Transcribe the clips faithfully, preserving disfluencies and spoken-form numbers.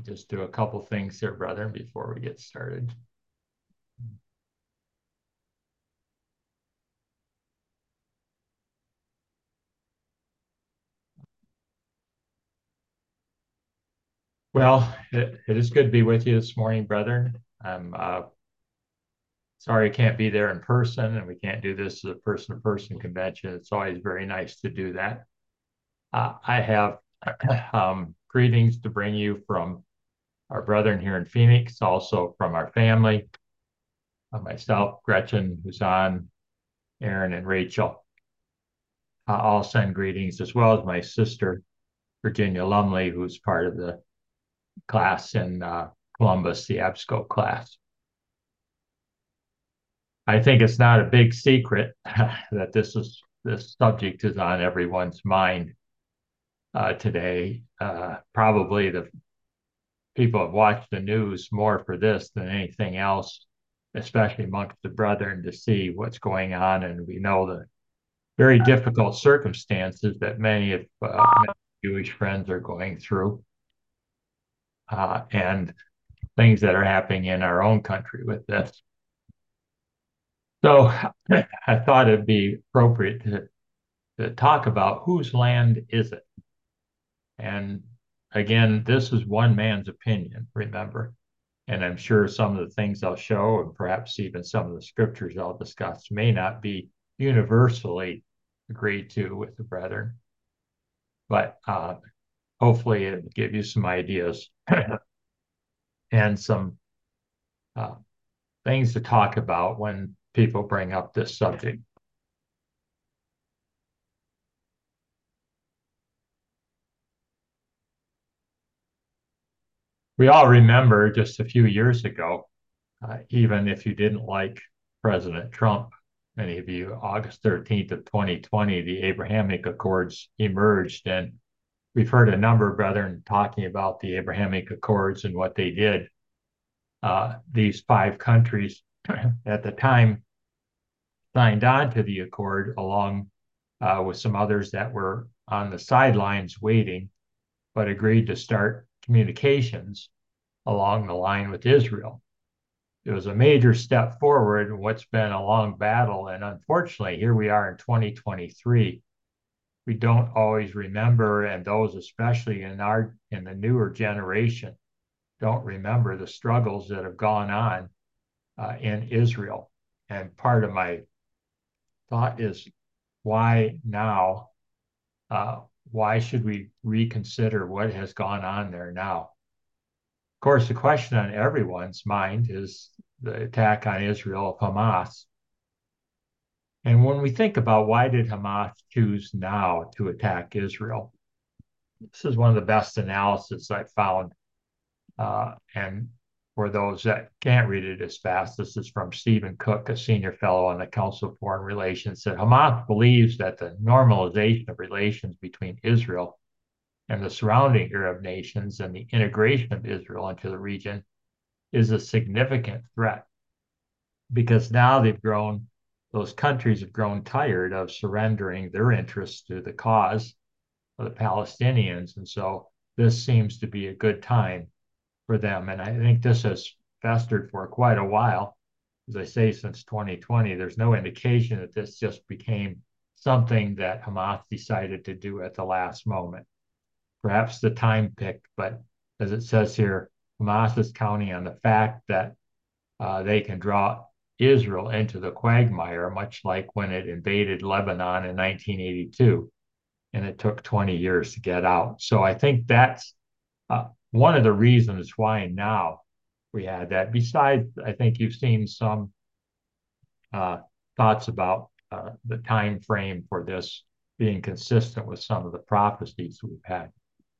Just do a couple things here, brethren, before we get started. Well, it, it is good to be with you this morning, brethren. I'm uh, sorry I can't be there in person, and we can't do this as a person-to-person convention. It's always very nice to do that. Uh, I have um, greetings to bring you from our brethren here in Phoenix, also from our family, uh, myself, Gretchen, who's on, Aaron, and Rachel. Uh, I'll send greetings as well as my sister, Virginia Lumley, who's part of the class in uh, Columbus, the ABSCO class. I think it's not a big secret that this is this subject is on everyone's mind uh, today. Uh, probably the people have watched the news more for this than anything else, especially amongst the brethren, to see what's going on. And we know the very difficult circumstances that many of uh, Jewish friends are going through, uh, and things that are happening in our own country with this. So I thought it'd be appropriate to, to talk about whose land is it? And again, this is one man's opinion, remember. And I'm sure some of the things I'll show, and perhaps even some of the scriptures I'll discuss, may not be universally agreed to with the brethren. But uh, hopefully it'll give you some ideas and some uh, things to talk about when people bring up this subject. We all remember just a few years ago, uh, even if you didn't like President Trump, many of you, August thirteenth of twenty twenty, the Abrahamic Accords emerged. And we've heard a number of brethren talking about the Abrahamic Accords and what they did. Uh, these five countries at the time signed on to the accord along uh, with some others that were on the sidelines waiting, but agreed to start communications along the line with Israel. It was a major step forward in what's been a long battle. And unfortunately, here we are in twenty twenty-three. We don't always remember, and those especially in our in the newer generation don't remember the struggles that have gone on uh, in Israel. And part of my thought is, why now? Uh, why should we reconsider what has gone on there now? Of course, the question on everyone's mind is the attack on Israel of Hamas. And when we think about why did Hamas choose now to attack Israel, this is one of the best analysis I've found. Uh, and for those that can't read it as fast, this is from Stephen Cook, a senior fellow on the Council of Foreign Relations, that Hamas believes that the normalization of relations between Israel and the surrounding Arab nations and the integration of Israel into the region is a significant threat, because now they've grown, those countries have grown tired of surrendering their interests to the cause of the Palestinians. And so this seems to be a good time for them. And I think this has festered for quite a while. As I say, since twenty twenty, there's no indication that this just became something that Hamas decided to do at the last moment. Perhaps the time picked, but as it says here, Hamas is counting on the fact that uh, they can draw Israel into the quagmire, much like when it invaded Lebanon in nineteen eighty-two, and it took twenty years to get out. So I think that's uh, one of the reasons why now we had that. Besides, I think you've seen some uh, thoughts about uh, the time frame for this being consistent with some of the prophecies we've had.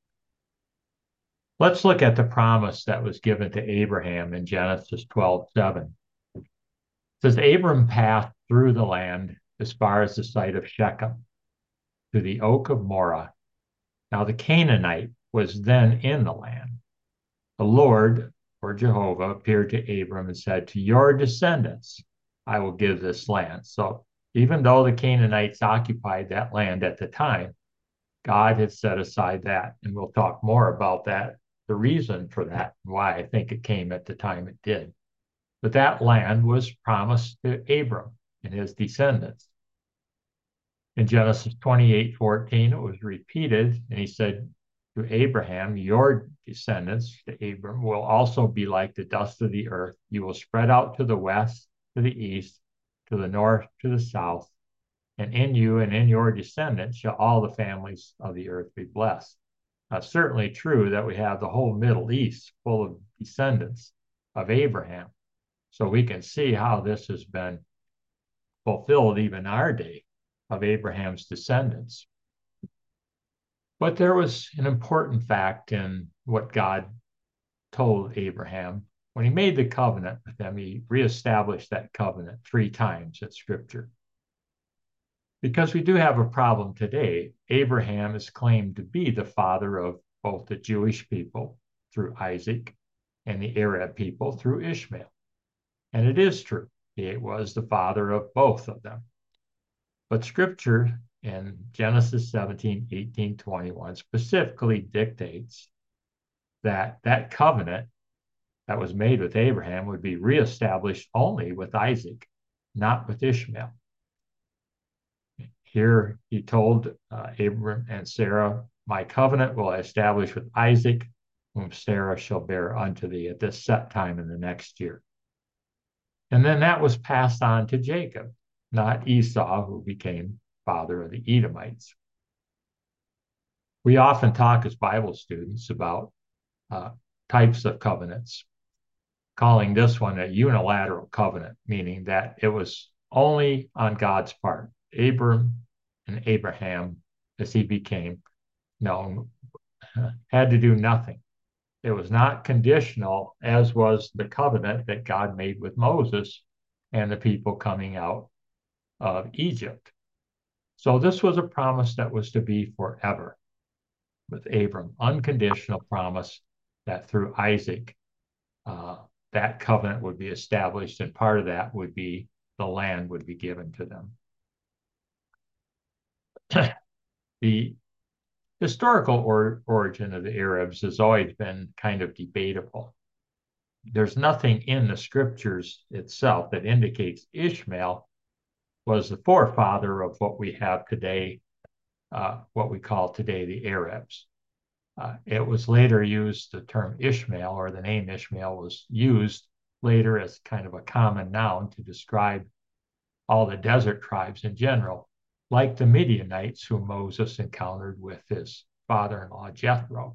Let's look at the promise that was given to Abraham in Genesis twelve seven. It says, Abram passed through the land as far as the site of Shechem, to the oak of Moreh. Now the Canaanite was then in the land. The Lord, or Jehovah, appeared to Abram and said, to your descendants I will give this land. So even though the Canaanites occupied that land at the time, God had set aside that. And we'll talk more about that the reason for that, why I think it came at the time it did. But that land was promised to Abram and his descendants. In Genesis twenty-eight fourteen, it was repeated, and he said to Abraham, your descendants, to Abram, will also be like the dust of the earth. You will spread out to the west, to the east, to the north, to the south, and in you and in your descendants shall all the families of the earth be blessed. Now, it's certainly true that we have the whole Middle East full of descendants of Abraham. So we can see how this has been fulfilled even our day of Abraham's descendants. But there was an important fact in what God told Abraham. When he made the covenant with them, he reestablished that covenant three times in Scripture. Because we do have a problem today, Abraham is claimed to be the father of both the Jewish people through Isaac and the Arab people through Ishmael. And it is true, he was the father of both of them. But Scripture in Genesis seventeen, eighteen, twenty-one specifically dictates that that covenant that was made with Abraham would be reestablished only with Isaac, not with Ishmael. Here he told uh, Abram and Sarah, my covenant will I establish with Isaac, whom Sarah shall bear unto thee at this set time in the next year. And then that was passed on to Jacob, not Esau, who became father of the Edomites. We often talk as Bible students about uh, types of covenants, calling this one a unilateral covenant, meaning that it was only on God's part. Abram and Abraham, as he became known, had to do nothing. It was not conditional, as was the covenant that God made with Moses and the people coming out of Egypt. So this was a promise that was to be forever with Abram, unconditional promise that through Isaac, uh, that covenant would be established, and part of that would be the land would be given to them. The historical or, origin of the Arabs has always been kind of debatable. There's nothing in the scriptures itself that indicates Ishmael was the forefather of what we have today, uh, what we call today the Arabs. Uh, it was later used, the term Ishmael or the name Ishmael was used later as kind of a common noun to describe all the desert tribes in general, like the Midianites who Moses encountered with his father-in-law Jethro.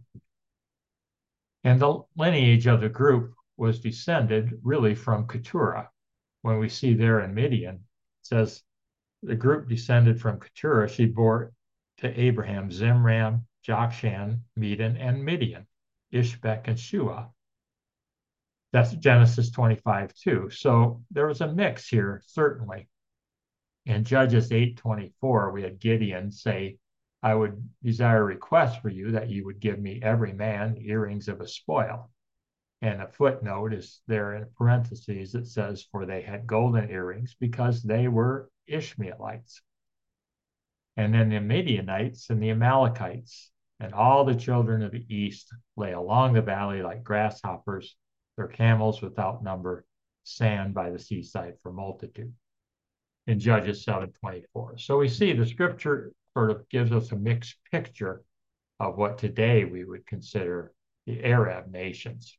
And the lineage of the group was descended really from Keturah. When we see there in Midian, it says the group descended from Keturah. She bore to Abraham Zimram, Jokshan, Medan, and Midian, Ishbek, and Shua. That's Genesis twenty-five two. So there was a mix here, certainly. In Judges eight twenty-four, we had Gideon say, I would desire a request for you that you would give me every man earrings of a spoil. And a footnote is there in parentheses that says, for they had golden earrings because they were Ishmaelites. And then the Midianites and the Amalekites and all the children of the east lay along the valley like grasshoppers, their camels without number, sand by the seaside for multitude. In Judges seven twenty-four. So we see the scripture sort of gives us a mixed picture of what today we would consider the Arab nations.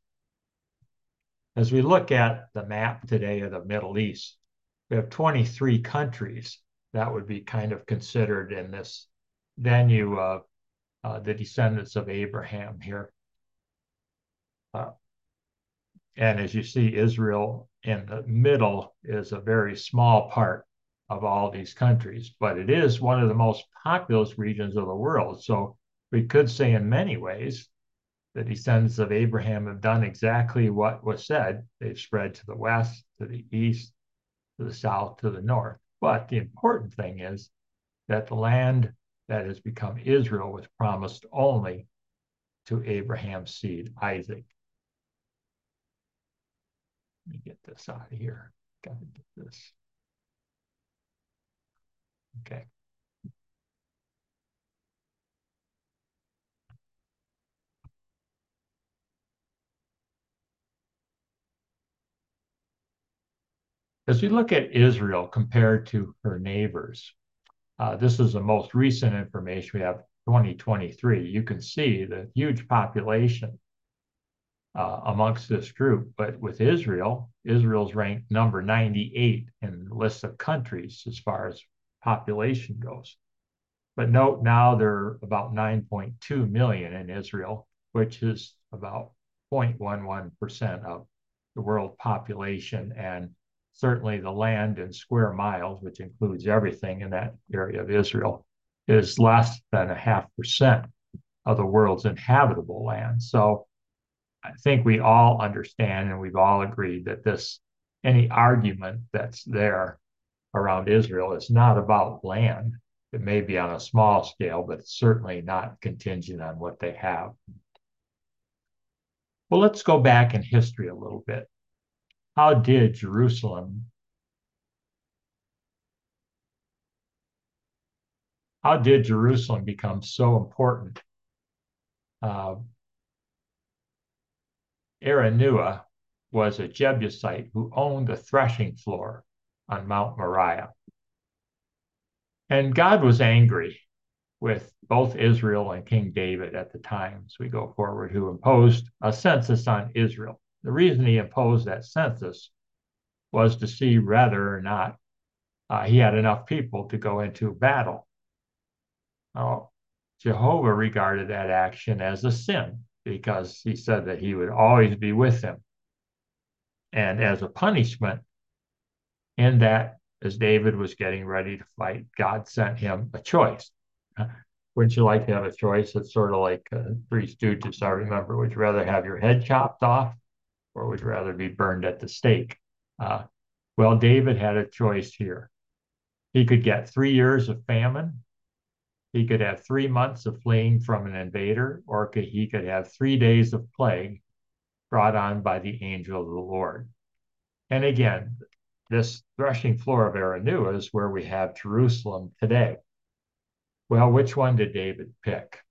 As we look at the map today of the Middle East, we have twenty-three countries that would be kind of considered in this venue of uh, the descendants of Abraham here. Uh, and as you see, Israel in the middle is a very small part of all these countries, but it is one of the most populous regions of the world. So we could say in many ways, the descendants of Abraham have done exactly what was said. They've spread to the west, to the east, to the south, to the north. But the important thing is that the land that has become Israel was promised only to Abraham's seed, Isaac. Let me get this out of here. Got to get this. Okay. As we look at Israel compared to her neighbors, uh, this is the most recent information we have, twenty twenty-three. You can see the huge population uh, amongst this group. But with Israel, Israel's ranked number ninety-eight in the list of countries as far as population goes. But note now there are about nine point two million in Israel, which is about zero point one one percent of the world population, and certainly the land in square miles, which includes everything in that area of Israel, is less than a half percent of the world's inhabitable land. So I think we all understand and we've all agreed that this, any argument that's there around Israel is not about land. It may be on a small scale, but it's certainly not contingent on what they have. Well, let's go back in history a little bit. How did Jerusalem, how did Jerusalem become so important? Uh, Araunah was a Jebusite who owned a threshing floor on Mount Moriah. And God was angry with both Israel and King David at the time, as we go forward, who imposed a census on Israel. The reason he imposed that census was to see whether or not uh, he had enough people to go into battle. Now, Jehovah regarded that action as a sin because he said that he would always be with him. And as a punishment, in that, as David was getting ready to fight, God sent him a choice. Wouldn't you like to have a choice? It's sort of like uh, Three Stooges, I remember. Would you rather have your head chopped off or would you rather be burned at the stake? Uh, well, David had a choice here. He could get three years of famine. He could have three months of fleeing from an invader, or could, he could have three days of plague brought on by the angel of the Lord. And again, this threshing floor of Araunah is where we have Jerusalem today. Well, which one did David pick?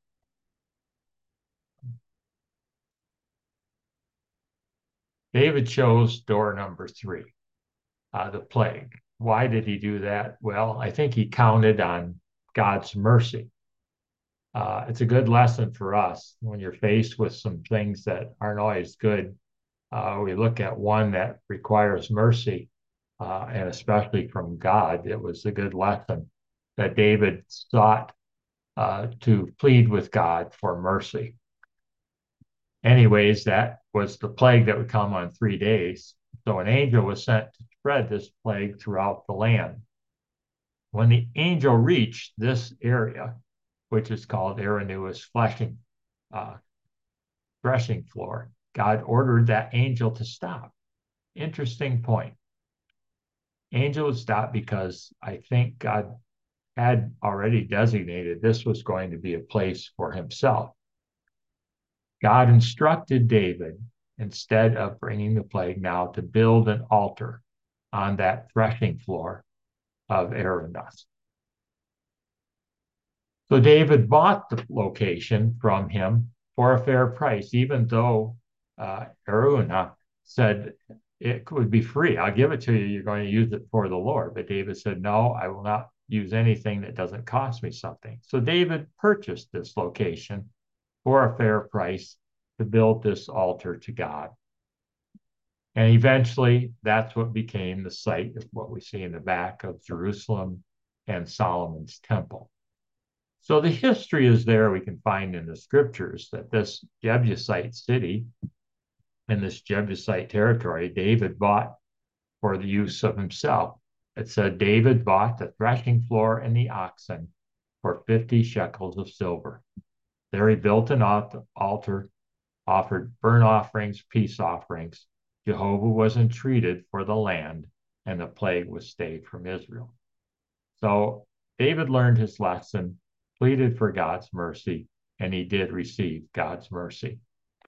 David chose door number three, uh, the plague. Why did he do that? Well, I think he counted on God's mercy. Uh, it's a good lesson for us when you're faced with some things that aren't always good. Uh, we look at one that requires mercy, uh, and especially from God. It was a good lesson that David sought uh, to plead with God for mercy. Anyways, that was the plague that would come on three days. So an angel was sent to spread this plague throughout the land. When the angel reached this area, which is called Araunah's fleshing, uh, threshing floor, God ordered that angel to stop. Interesting point. Angel would stop because I think God had already designated this was going to be a place for himself. God instructed David, instead of bringing the plague now, to build an altar on that threshing floor of Araunah. So David bought the location from him for a fair price, even though uh, Araunah said it would be free. I'll give it to you. You're going to use it for the Lord. But David said, no, I will not use anything that doesn't cost me something. So David purchased this location for a fair price to build this altar to God. And eventually, that's what became the site of what we see in the back of Jerusalem and Solomon's temple. So the history is there. We can find in the scriptures that this Jebusite city in this Jebusite territory, David bought for the use of himself. It said David bought the threshing floor and the oxen for fifty shekels of silver. There he built an altar, offered burnt offerings, peace offerings. Jehovah was entreated for the land, and the plague was stayed from Israel. So David learned his lesson, pleaded for God's mercy, and he did receive God's mercy.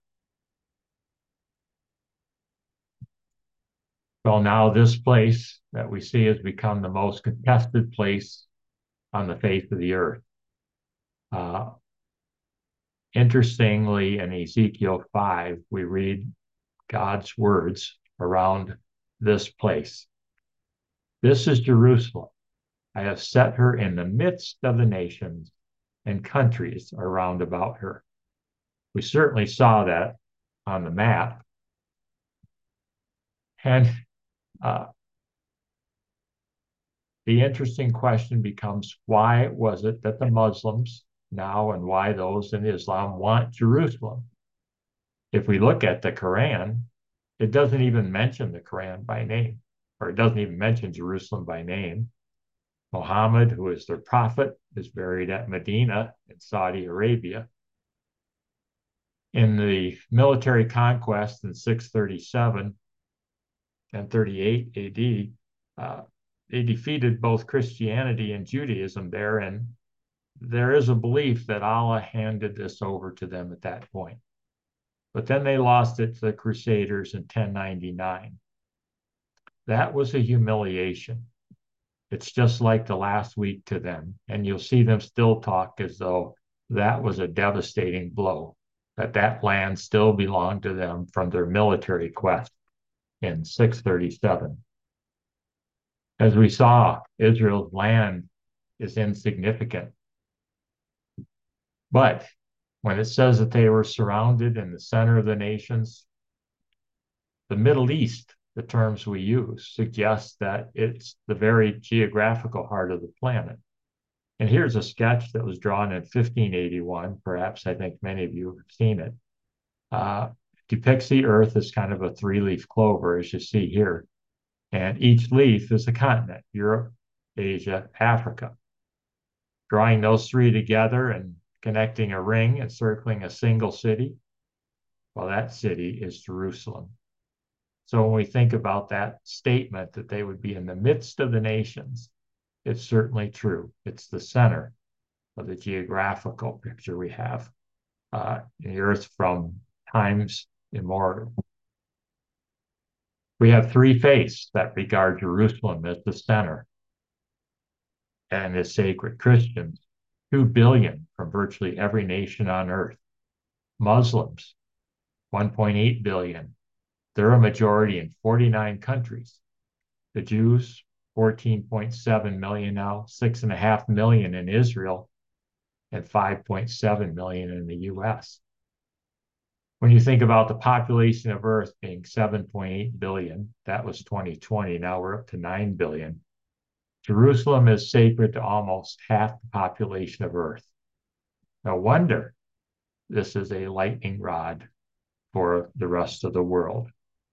Well, now this place that we see has become the most contested place on the face of the earth. Uh, interestingly, in Ezekiel five, we read God's words around this place. This is Jerusalem. I have set her in the midst of the nations, and countries are round about her. We certainly saw that on the map. And uh, the interesting question becomes, why was it that the Muslims now and why those in Islam want Jerusalem? If we look at the Quran, it doesn't even mention the Quran by name, or it doesn't even mention Jerusalem by name. Muhammad, who is their prophet, is buried at Medina in Saudi Arabia. In the military conquest in six thirty-seven and thirty-eight A D, uh, they defeated both Christianity and Judaism there, and there is a belief that Allah handed this over to them at that point. But then they lost it to the Crusaders in ten ninety-nine. That was a humiliation. It's just like the last week to them, and you'll see them still talk as though that was a devastating blow, that that land still belonged to them from their military quest in six thirty-seven. As we saw, Israel's land is insignificant. But when it says that they were surrounded in the center of the nations, the Middle East, the terms we use, suggest that it's the very geographical heart of the planet. And here's a sketch that was drawn in fifteen eighty-one. Perhaps I think many of you have seen it. Uh, depicts the Earth as kind of a three-leaf clover, as you see here. And each leaf is a continent: Europe, Asia, Africa. Drawing those three together and connecting a ring encircling a single city, well, that city is Jerusalem. So when we think about that statement that they would be in the midst of the nations, it's certainly true. It's the center of the geographical picture we have uh, in the earth from times immemorial. We have three faiths that regard Jerusalem as the center and as sacred: Christians, two billion from virtually every nation on earth; Muslims, one point eight billion. They're a majority in forty-nine countries. The Jews, fourteen point seven million now, six point five million in Israel, and five point seven million in the U S. When you think about the population of Earth being seven point eight billion, that was twenty twenty, now we're up to nine billion. Jerusalem is sacred to almost half the population of Earth. No wonder this is a lightning rod for the rest of the world.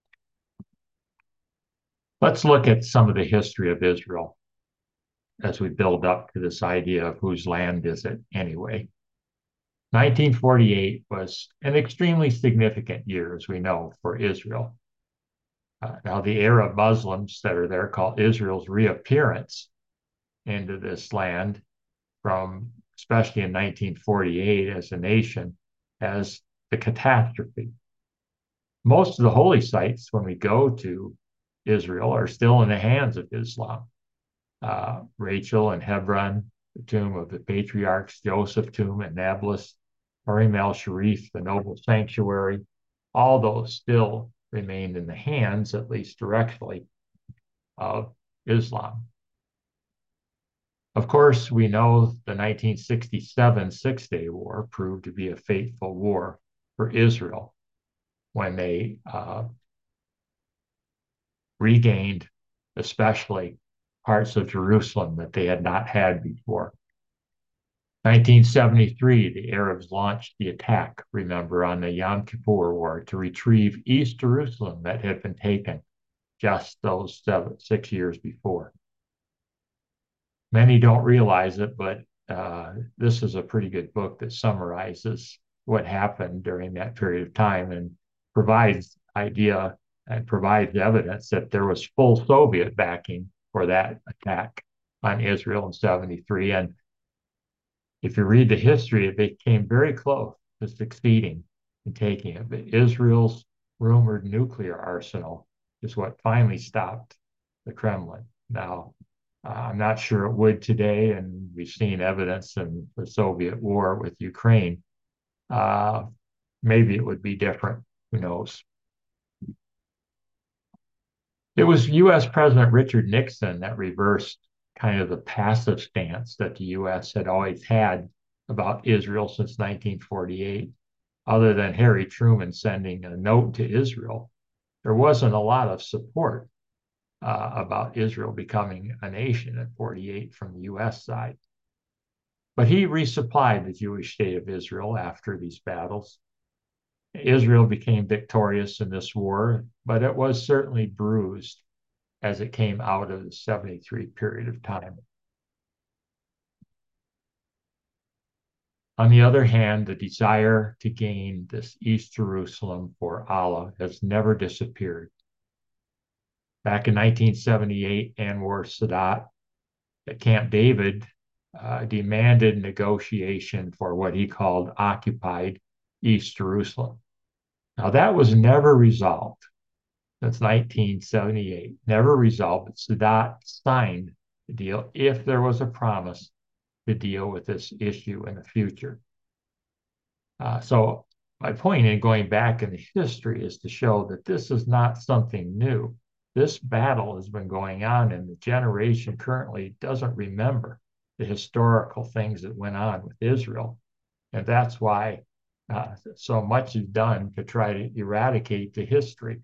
Let's look at some of the history of Israel as we build up to this idea of whose land is it anyway. nineteen forty-eight was an extremely significant year, as we know, for Israel. Uh, now, the Arab Muslims that are there call Israel's reappearance into this land from, especially in nineteen forty-eight as a nation, as the catastrophe. Most of the holy sites, when we go to Israel, are still in the hands of Islam. Uh, Rachel and Hebron, the tomb of the patriarchs, Joseph tomb at Nablus, Harim al-Sharif, the noble sanctuary, all those still remained in the hands, at least directly, of Islam. Of course, we know the nineteen sixty-seven Six-Day War proved to be a fateful war for Israel when they uh, regained, especially parts of Jerusalem that they had not had before. nineteen seventy-three, the Arabs launched the attack, remember, on the Yom Kippur War to retrieve East Jerusalem that had been taken just those seven, six years before. Many don't realize it, but uh, this is a pretty good book that summarizes what happened during that period of time and provides idea and provides evidence that there was full Soviet backing for that attack on Israel in seventy-three. And if you read the history, it became very close to succeeding in taking it. But Israel's rumored nuclear arsenal is what finally stopped the Kremlin. Now, uh, I'm not sure it would today, and we've seen evidence in the Soviet war with Ukraine. Uh, maybe it would be different. Who knows? It was U S President Richard Nixon that reversed kind of the passive stance that the U S had always had about Israel since nineteen forty-eight. Other than Harry Truman sending a note to Israel, there wasn't a lot of support uh, about Israel becoming a nation at forty-eight from the U S side. But he resupplied the Jewish state of Israel after these battles. Israel became victorious in this war, but it was certainly bruised as it came out of the seventy-three period of time. On the other hand, the desire to gain this East Jerusalem for Allah has never disappeared. Back in nineteen seventy-eight, Anwar Sadat at Camp David uh, demanded negotiation for what he called occupied East Jerusalem. Now, that was never resolved since nineteen seventy-eight, never resolved, but Sadat signed the deal if there was a promise to deal with this issue in the future. Uh, so my point in going back in the history is to show that this is not something new. This battle has been going on, and the generation currently doesn't remember the historical things that went on with Israel. And that's why uh, so much is done to try to eradicate the history.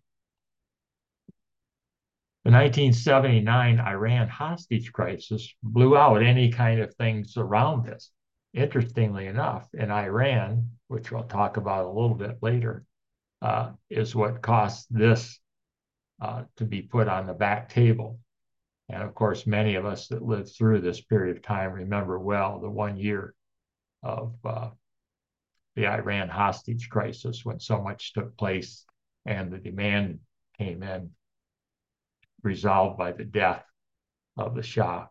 The nineteen seventy-nine Iran hostage crisis blew out any kind of things around this. Interestingly enough, in Iran, which we'll talk about a little bit later, uh, is what caused this uh, to be put on the back table. And of course, many of us that lived through this period of time remember well the one year of uh, the Iran hostage crisis when so much took place and the demand came in, resolved by the death of the Shah.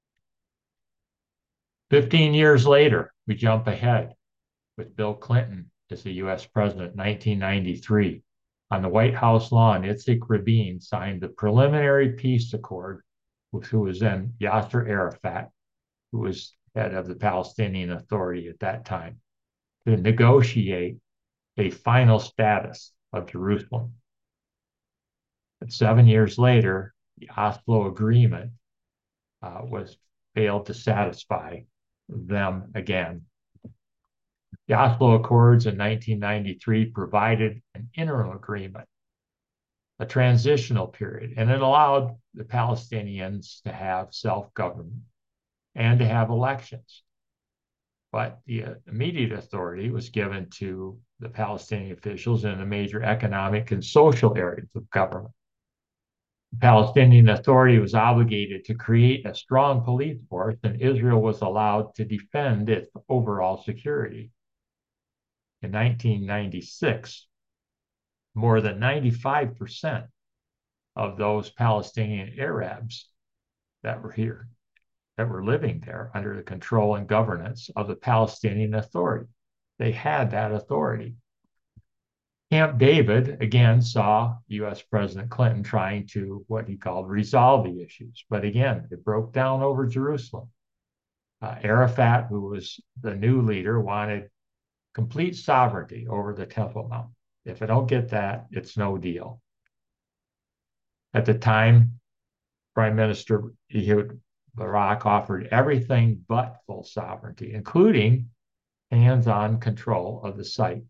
fifteen years later, we jump ahead with Bill Clinton as the U S president in nineteen ninety-three. On the White House lawn, Yitzhak Rabin signed the preliminary peace accord with who was then Yasser Arafat, who was head of the Palestinian Authority at that time, to negotiate a final status of Jerusalem. But seven years later, the Oslo Agreement uh, was failed to satisfy them again. The Oslo Accords in nineteen ninety-three provided an interim agreement, a transitional period, and it allowed the Palestinians to have self-government and to have elections. But the uh, immediate authority was given to the Palestinian officials in the major economic and social areas of government. The Palestinian Authority was obligated to create a strong police force, and Israel was allowed to defend its overall security. In nineteen ninety-six, more than ninety-five percent of those Palestinian Arabs that were here, that were living there under the control and governance of the Palestinian Authority. They had that authority. Camp David, again, saw U S President Clinton trying to, what he called, resolve the issues. But again, it broke down over Jerusalem. Uh, Arafat, who was the new leader, wanted complete sovereignty over the Temple Mount. If I don't get that, it's no deal. At the time, Prime Minister Ehud Barak offered everything but full sovereignty, including hands-on control of the site.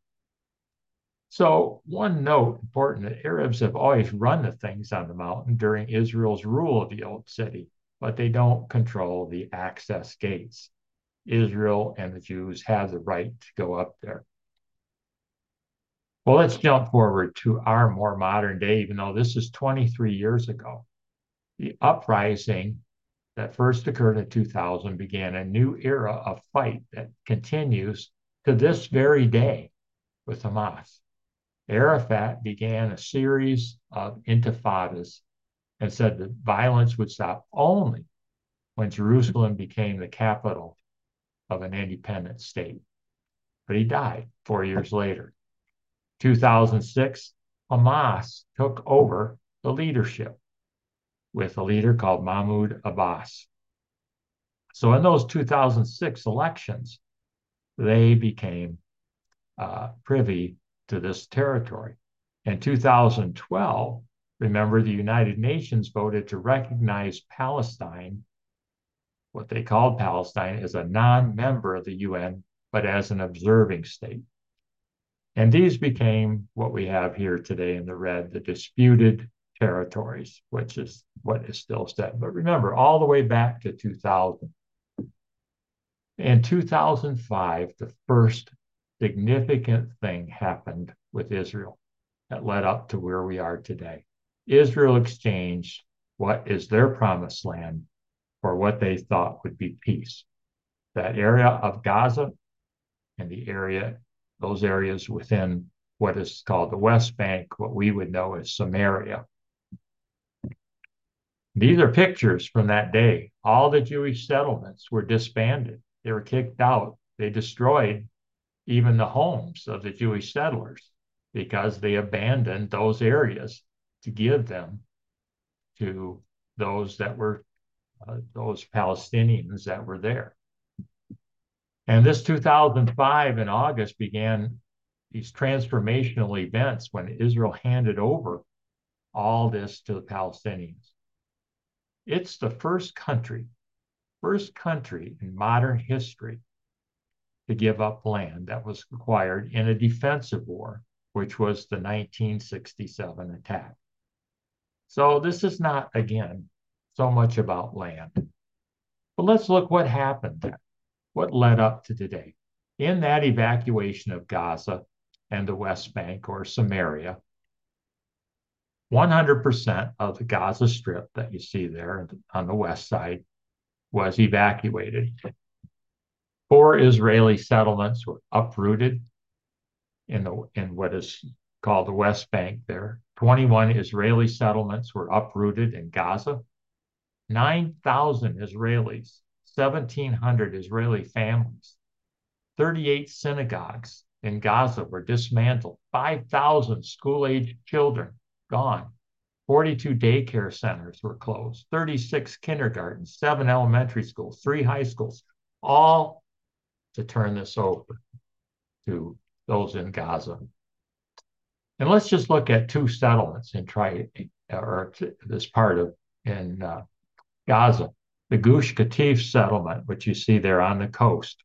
So one note, important, that Arabs have always run the things on the mountain during Israel's rule of the old city, but they don't control the access gates. Israel and the Jews have the right to go up there. Well, let's jump forward to our more modern day, even though this is twenty-three years ago. The uprising that first occurred in two thousand began a new era of fight that continues to this very day with Hamas. Arafat began a series of intifadas and said that violence would stop only when Jerusalem became the capital of an independent state. But he died four years later. two thousand six, Hamas took over the leadership with a leader called Mahmoud Abbas. So in those two thousand six elections, they became uh, privy to this territory. In two thousand twelve, Remember, the United Nations voted to recognize Palestine, what they called Palestine, as a non-member of the U N, but as an observing state. And these became what we have here today in the red, the disputed territories, which is what is still said. But remember, all the way back to two thousand. In two thousand five, the first significant thing happened with Israel that led up to where we are today. Israel exchanged what is their promised land for what they thought would be peace. That area of Gaza and the area, those areas within what is called the West Bank, what we would know as Samaria. These are pictures from that day. All the Jewish settlements were disbanded. They were kicked out. They destroyed even the homes of the Jewish settlers because they abandoned those areas to give them to those that were uh, those Palestinians that were there. And this two thousand five in August began these transformational events when Israel handed over all this to the Palestinians. It's the first country, first country in modern history to give up land that was acquired in a defensive war, which was the nineteen sixty-seven attack. So this is not, again, so much about land. But let's look what happened then, what led up to today. In that evacuation of Gaza and the West Bank or Samaria, one hundred percent of the Gaza Strip that you see there on the west side was evacuated. Four Israeli settlements were uprooted in, the, in what is called the West Bank there. twenty-one Israeli settlements were uprooted in Gaza. nine thousand Israelis, seventeen hundred Israeli families, thirty-eight synagogues in Gaza were dismantled, five thousand school-aged children gone, forty-two daycare centers were closed, thirty-six kindergartens, seven elementary schools, three high schools, all to turn this over to those in Gaza. And let's just look at two settlements and try, or this part of in uh, Gaza, the Gush Katif settlement, which you see there on the coast.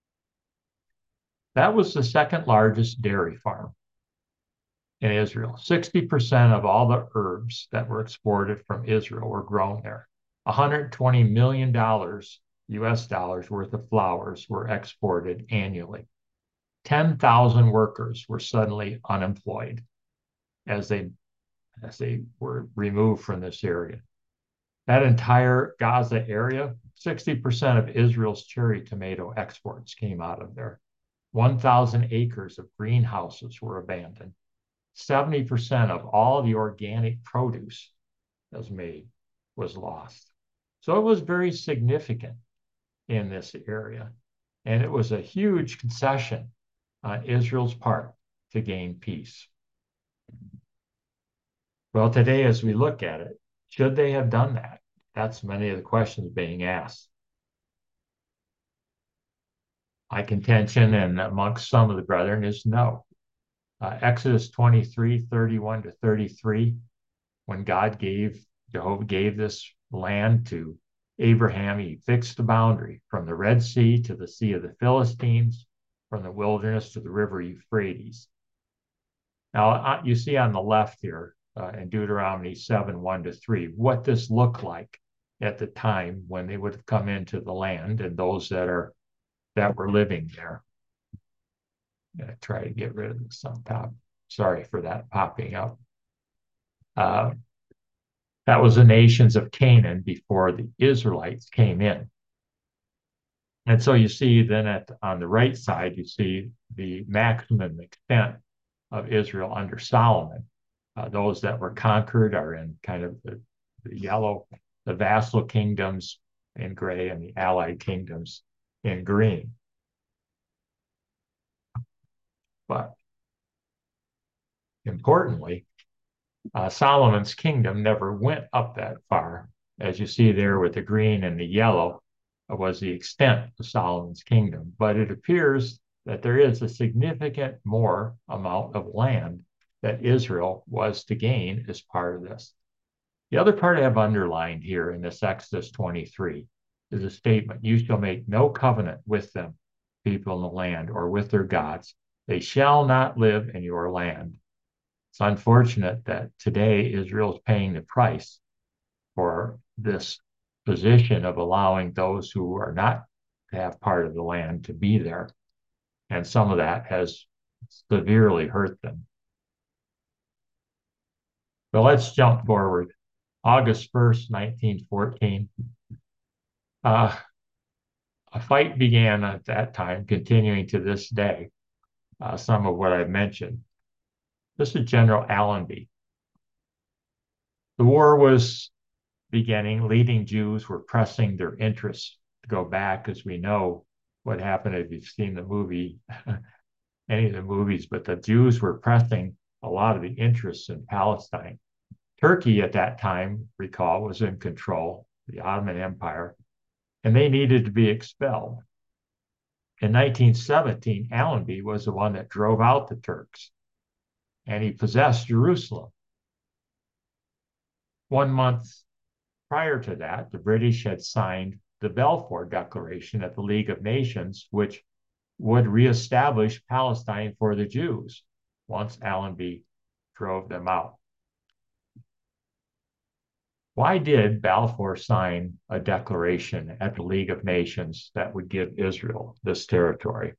That was the second largest dairy farm in Israel. sixty percent of all the herbs that were exported from Israel were grown there. one hundred twenty million dollars U S dollars worth of flowers were exported annually. ten thousand workers were suddenly unemployed as they, as they were removed from this area. That entire Gaza area, sixty percent of Israel's cherry tomato exports came out of there. one thousand acres of greenhouses were abandoned. seventy percent of all the organic produce that was made was lost. So it was very significant in this area. And it was a huge concession on Israel's part to gain peace. Well, today, as we look at it, should they have done that? That's many of the questions being asked. My contention, and amongst some of the brethren, is no. Uh, Exodus twenty-three, thirty-one to thirty-three, when God gave, Jehovah gave this land to Abraham, he fixed the boundary from the Red Sea to the Sea of the Philistines, from the wilderness to the river Euphrates. Now, uh, you see on the left here uh, in Deuteronomy seven, one to three, what this looked like at the time when they would have come into the land and those that are that were living there. I'm going to try to get rid of this on top. Sorry for that popping up. Uh, that was the nations of Canaan before the Israelites came in. And so you see then at on the right side, you see the maximum extent of Israel under Solomon. Uh, those that were conquered are in kind of the, the yellow, the vassal kingdoms in gray and the allied kingdoms in green. But importantly, uh, Solomon's kingdom never went up that far. As you see there with the green and the yellow uh, was the extent of Solomon's kingdom. But it appears that there is a significant more amount of land that Israel was to gain as part of this. The other part I have underlined here in this Exodus twenty-three is a statement, you shall make no covenant with them, people in the land, or with their gods. They shall not live in your land. It's unfortunate that today Israel is paying the price for this position of allowing those who are not to have part of the land to be there. And some of that has severely hurt them. But let's jump forward. August first, nineteen fourteen. Uh, a fight began at that time, continuing to this day. Uh, some of what I've mentioned. This is General Allenby. The war was beginning. Leading Jews were pressing their interests to go back, as we know what happened if you've seen the movie, any of the movies, but the Jews were pressing a lot of the interests in Palestine. Turkey at that time, recall, was in control, the Ottoman Empire, and they needed to be expelled. In nineteen seventeen, Allenby was the one that drove out the Turks, and he possessed Jerusalem. One month prior to that, the British had signed the Balfour Declaration at the League of Nations, which would reestablish Palestine for the Jews once Allenby drove them out. Why did Balfour sign a declaration at the League of Nations that would give Israel this territory?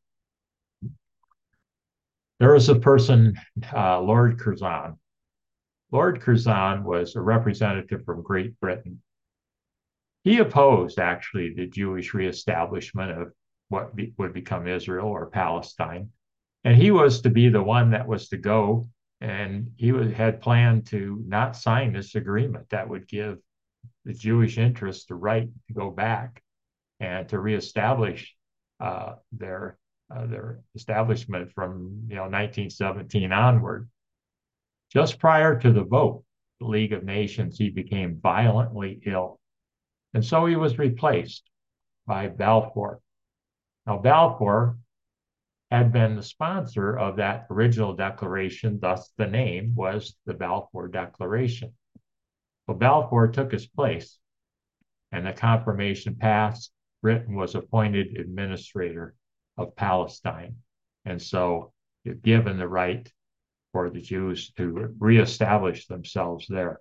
There was a person, uh, Lord Curzon. Lord Curzon was a representative from Great Britain. He opposed, actually, the Jewish reestablishment of what be, would become Israel or Palestine. And he was to be the one that was to go, and he was, had planned to not sign this agreement that would give the Jewish interest the right to go back and to reestablish uh, their uh, their establishment from you know nineteen seventeen onward. Just prior to the vote, the League of Nations, he became violently ill, and so he was replaced by Balfour. Now, Balfour had been the sponsor of that original declaration, thus the name was the Balfour Declaration. Well, Balfour took his place, and the confirmation passed. Britain was appointed administrator of Palestine, and so given the right for the Jews to reestablish themselves there.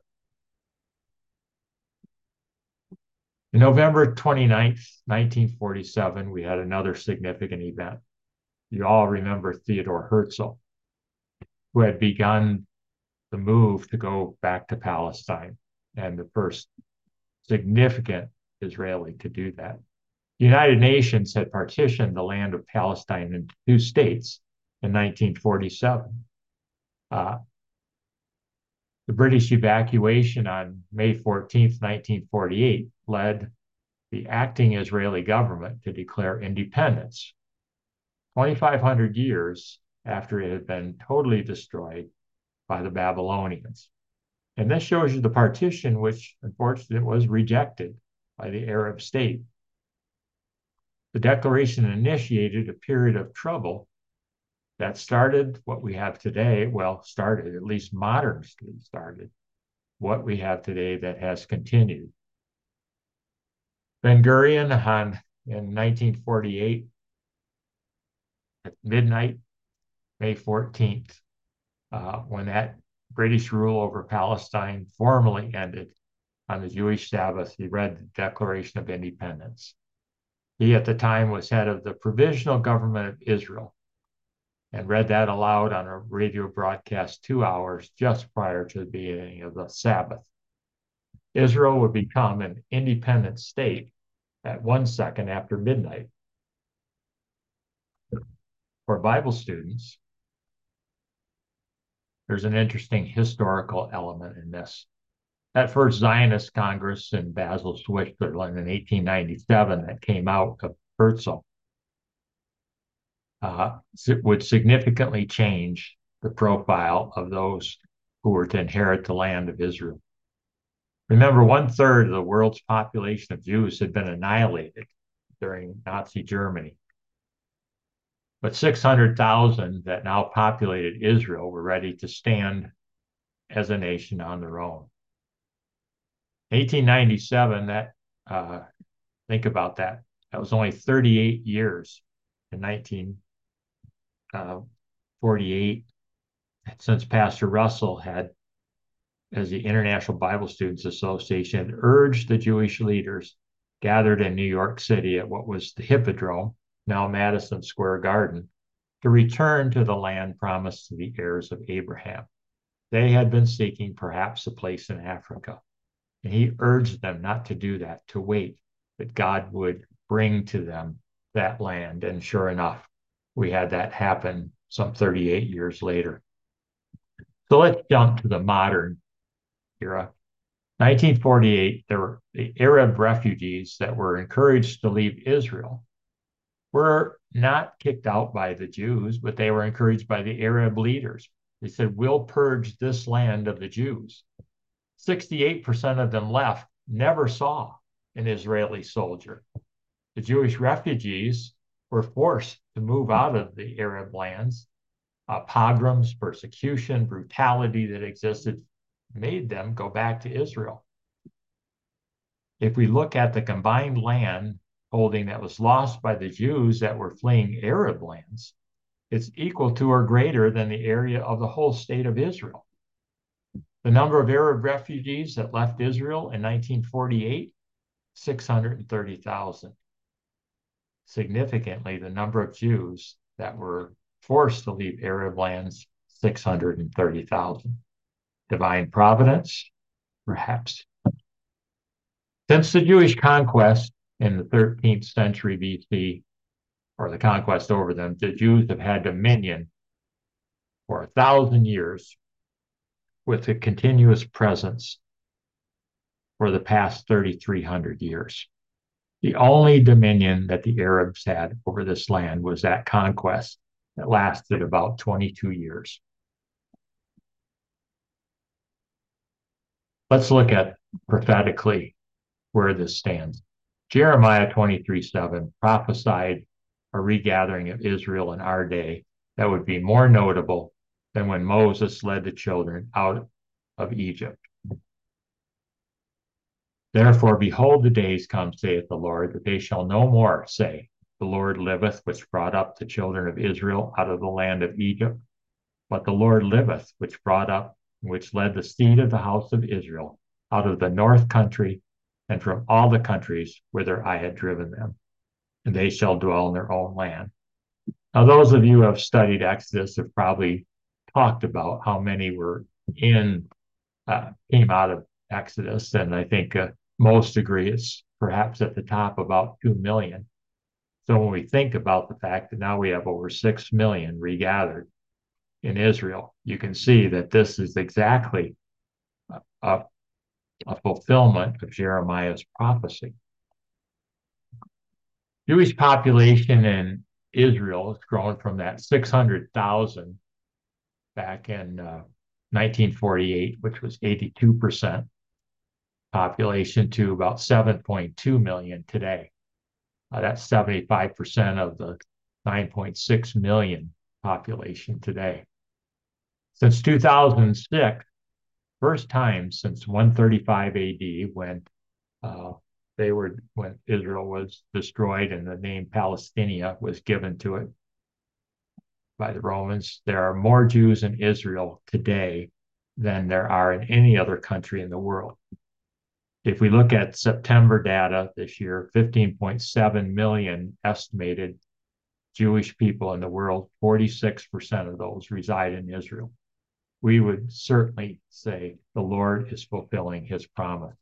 On November twenty-ninth, nineteen forty-seven, we had another significant event. You all remember Theodore Herzl, who had begun the move to go back to Palestine, and the first significant Israeli to do that. The United Nations had partitioned the land of Palestine into two states in nineteen forty-seven. Uh, the British evacuation on May fourteenth, nineteen forty-eight, led the acting Israeli government to declare independence, twenty-five hundred years after it had been totally destroyed by the Babylonians. And this shows you the partition, which unfortunately was rejected by the Arab state. The declaration initiated a period of trouble that started what we have today, well, started, at least modernly started, what we have today that has continued. Ben Gurion on, in nineteen forty-eight, at midnight, May fourteenth, uh, when that British rule over Palestine formally ended on the Jewish Sabbath, he read the Declaration of Independence. He, at the time, was head of the Provisional Government of Israel and read that aloud on a radio broadcast two hours just prior to the beginning of the Sabbath. Israel would become an independent state at one second after midnight. For Bible students, there's an interesting historical element in this. That first Zionist Congress in Basel, Switzerland in eighteen ninety-seven that came out of Herzl uh, would significantly change the profile of those who were to inherit the land of Israel. Remember, one third of the world's population of Jews had been annihilated during Nazi Germany. But six hundred thousand that now populated Israel were ready to stand as a nation on their own. eighteen ninety-seven, that uh, think about that. That was only thirty-eight years in nineteen forty-eight since Pastor Russell had, as the International Bible Students Association, urged the Jewish leaders gathered in New York City at what was the Hippodrome, now Madison Square Garden, to return to the land promised to the heirs of Abraham. They had been seeking perhaps a place in Africa, and he urged them not to do that, to wait, that God would bring to them that land. And sure enough, we had that happen some thirty-eight years later. So let's jump to the modern era. nineteen forty-eight, there were the Arab refugees that were encouraged to leave Israel were not kicked out by the Jews, but they were encouraged by the Arab leaders. They said, we'll purge this land of the Jews. sixty-eight percent of them left, never saw an Israeli soldier. The Jewish refugees were forced to move out of the Arab lands. Uh, pogroms, persecution, brutality that existed made them go back to Israel. If we look at the combined land holding that was lost by the Jews that were fleeing Arab lands, it's equal to or greater than the area of the whole state of Israel. The number of Arab refugees that left Israel in nineteen forty-eight, six hundred thirty thousand. Significantly, the number of Jews that were forced to leave Arab lands, six hundred thirty thousand. Divine providence? Perhaps. Since the Jewish conquest in the thirteenth century B C, or the conquest over them, the Jews have had dominion for a thousand years with a continuous presence for the past thirty-three hundred years. The only dominion that the Arabs had over this land was that conquest that lasted about twenty-two years. Let's look at prophetically where this stands. Jeremiah twenty-three seven prophesied a regathering of Israel in our day that would be more notable than when Moses led the children out of Egypt. Therefore, behold, the days come, saith the Lord, that they shall no more say, the Lord liveth, which brought up the children of Israel out of the land of Egypt. But the Lord liveth, which brought up, which led the seed of the house of Israel out of the north country and from all the countries whither I had driven them, and they shall dwell in their own land. Now, those of you who have studied Exodus have probably talked about how many were in, uh, came out of Exodus, and I think uh, most agree it's perhaps at the top about two million. So when we think about the fact that now we have over six million regathered in Israel, you can see that this is exactly a, a fulfillment of Jeremiah's prophecy. Jewish population in Israel has grown from that six hundred thousand back in uh, nineteen forty-eight, which was eighty-two percent population, to about seven point two million today. Uh, that's seventy-five percent of the nine point six million population today. Since two thousand six, first time since one thirty-five A D, when uh, they were when Israel was destroyed and the name Palestinia was given to it by the Romans, there are more Jews in Israel today than there are in any other country in the world. If we look at September data this year, fifteen point seven million estimated Jewish people in the world, forty-six percent of those reside in Israel. We would certainly say the Lord is fulfilling his promise.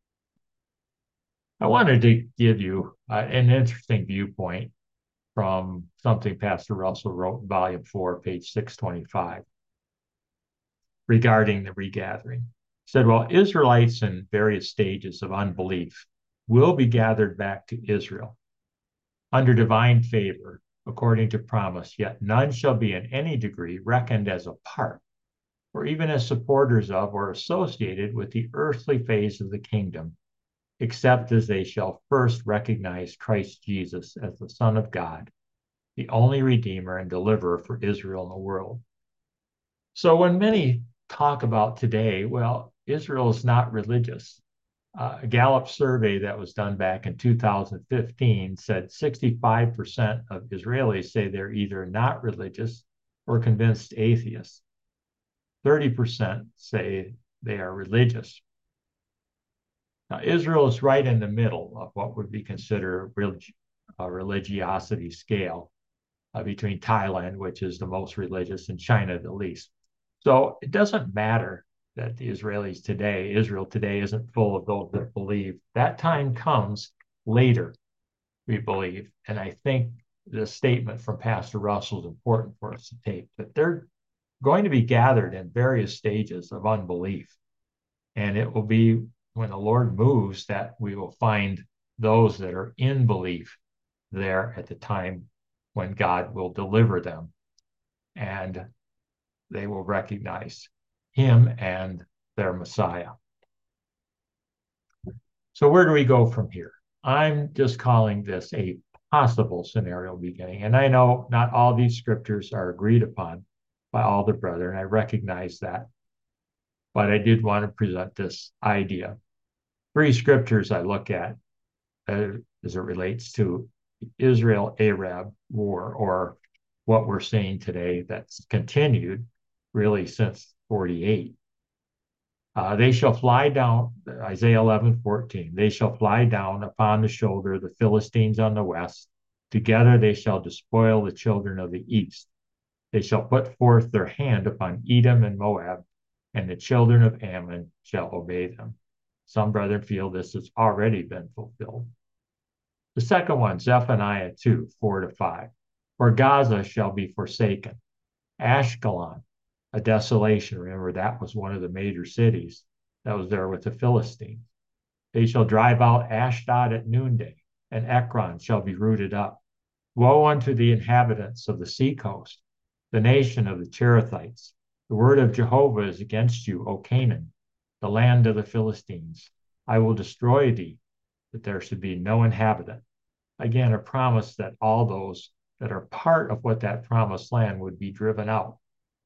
I wanted to give you uh, an interesting viewpoint from something Pastor Russell wrote in volume four, page six twenty-five, regarding the regathering. He said, well, Israelites in various stages of unbelief will be gathered back to Israel under divine favor, according to promise, yet none shall be in any degree reckoned as a part, or even as supporters of or associated with the earthly phase of the kingdom, except as they shall first recognize Christ Jesus as the Son of God the only Redeemer and Deliverer for Israel and the world. So when many talk about today, well, Israel is not religious. Uh, a Gallup survey that was done back in two thousand fifteen said sixty-five percent of Israelis say they're either not religious or convinced atheists. thirty percent say they are religious. Now, Israel is right in the middle of what would be considered relig- a religiosity scale uh, between Thailand, which is the most religious, and China, the least. So it doesn't matter that the Israelis today, Israel today, isn't full of those that believe. That time comes later, we believe. And I think the statement from Pastor Russell is important for us to take, that they're going to be gathered in various stages of unbelief. And it will be when the Lord moves that we will find those that are in belief there at the time when God will deliver them. And they will recognize him and their Messiah. So where do we go from here? I'm just calling this a possible scenario beginning. And I know not all these scriptures are agreed upon by all the brethren. I recognize that. But I did want to present this idea. Three scriptures I look at uh, as it relates to Israel-Arab war, or what we're seeing today that's continued really since forty-eight. Uh, they shall fly down, Isaiah eleven fourteen, they shall fly down upon the shoulder of the Philistines on the west. Together they shall despoil the children of the east. They shall put forth their hand upon Edom and Moab, and the children of Ammon shall obey them. Some brethren feel this has already been fulfilled. The second one, Zephaniah two, four to five. For Gaza shall be forsaken. Ashkelon, a desolation. Remember, that was one of the major cities that was there with the Philistines. They shall drive out Ashdod at noonday, and Ekron shall be rooted up. Woe unto the inhabitants of the seacoast, the nation of the Cherethites. The word of Jehovah is against you, O Canaan, the land of the Philistines. I will destroy thee, that there should be no inhabitant. Again, a promise that all those that are part of what that promised land would be driven out.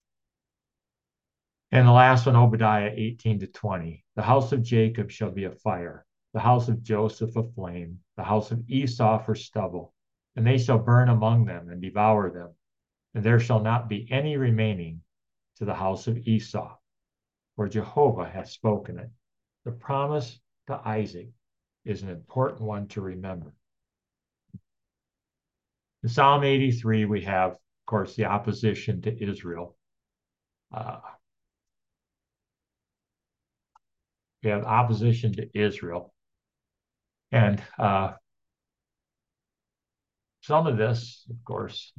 And the last one, Obadiah eighteen to twenty. The house of Jacob shall be a fire, the house of Joseph a flame, the house of Esau for stubble, and they shall burn among them and devour them. And there shall not be any remaining to the house of Esau, for Jehovah hath spoken it. The promise to Isaac is an important one to remember. In Psalm eighty-three, we have, of course, the opposition to Israel. Uh, we have opposition to Israel. And uh, some of this, of course,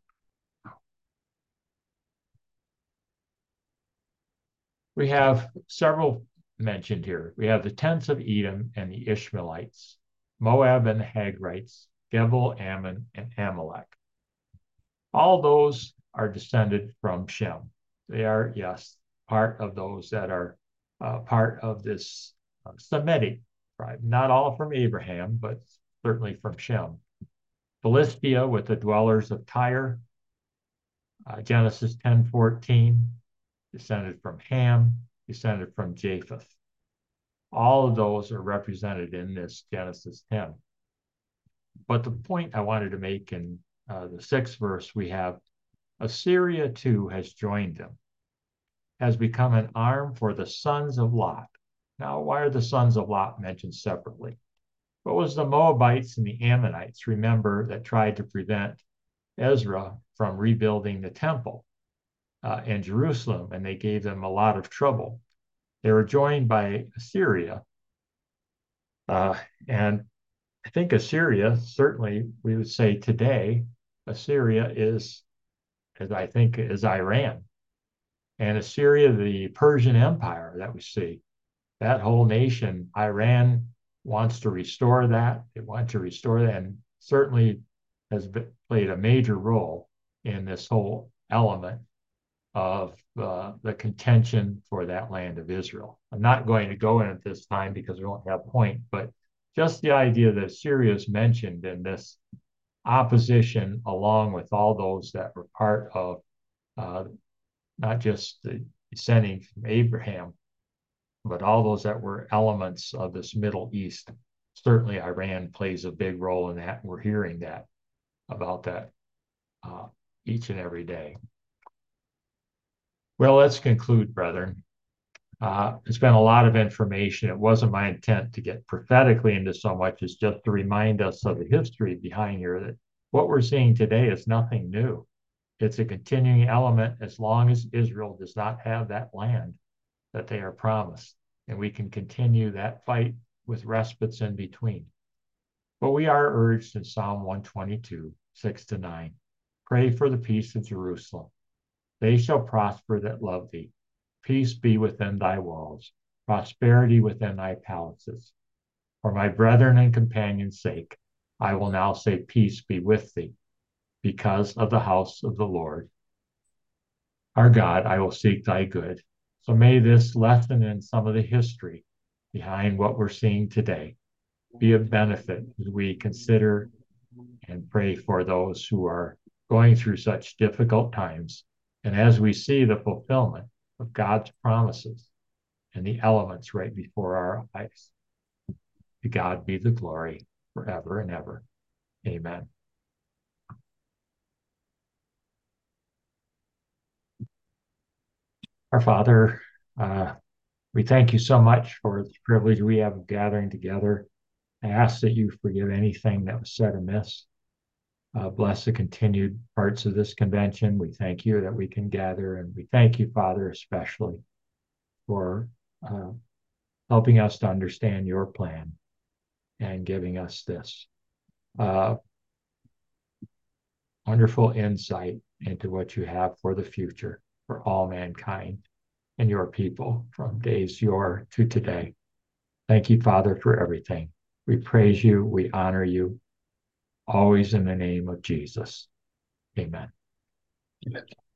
we have several mentioned here. We have the tents of Edom and the Ishmaelites, Moab and the Hagrites, Gebal, Ammon, and Amalek. All those are descended from Shem. They are, yes, part of those that are uh, part of this uh, Semitic tribe. Not all from Abraham, but certainly from Shem. Philistia with the dwellers of Tyre, uh, Genesis ten fourteen, descended from Ham, descended from Japheth. All of those are represented in this Genesis ten. But the point I wanted to make in uh, the sixth verse, we have Assyria too has joined them, has become an arm for the sons of Lot. Now, why are the sons of Lot mentioned separately? What was the Moabites and the Ammonites, remember, that tried to prevent Ezra from rebuilding the temple uh, in Jerusalem, and they gave them a lot of trouble. They were joined by Assyria. Uh, and I think Assyria, certainly we would say today, Assyria is, as I think, is Iran. And Assyria, the Persian Empire that we see, that whole nation, Iran wants to restore that. They want to restore that, and certainly has been, played a major role in this whole element of uh, the contention for that land of Israel. I'm not going to go in at this time because we don't have point, but just the idea that Syria is mentioned in this opposition along with all those that were part of uh, not just the descending from Abraham, but all those that were elements of this Middle East. Certainly, Iran plays a big role in that. We're hearing that about that uh, each and every day. Well, let's conclude, brethren. Uh, it's been a lot of information. It wasn't my intent to get prophetically into so much as just to remind us of the history behind here that what we're seeing today is nothing new. It's a continuing element as long as Israel does not have that land that they are promised. And we can continue that fight with respites in between. But we are urged in Psalm one twenty-two, six to nine, pray for the peace of Jerusalem. They shall prosper that love thee. Peace be within thy walls, prosperity within thy palaces. For my brethren and companions' sake, I will now say peace be with thee, because of the house of the Lord. Our God, I will seek thy good. So may this lesson in some of the history behind what we're seeing today be of benefit as we consider and pray for those who are going through such difficult times. And as we see the fulfillment of God's promises and the elements right before our eyes, to God be the glory forever and ever. Amen. Our Father, uh, we thank you so much for the privilege we have of gathering together. I ask that you forgive anything that was said amiss. Uh, bless the continued parts of this convention. We thank you that we can gather, and we thank you, Father, especially for uh, helping us to understand your plan and giving us this uh, wonderful insight into what you have for the future for all mankind and your people from days yore to today. Thank you, Father, for everything. We praise you. We honor you. Always in the name of Jesus. Amen. Amen.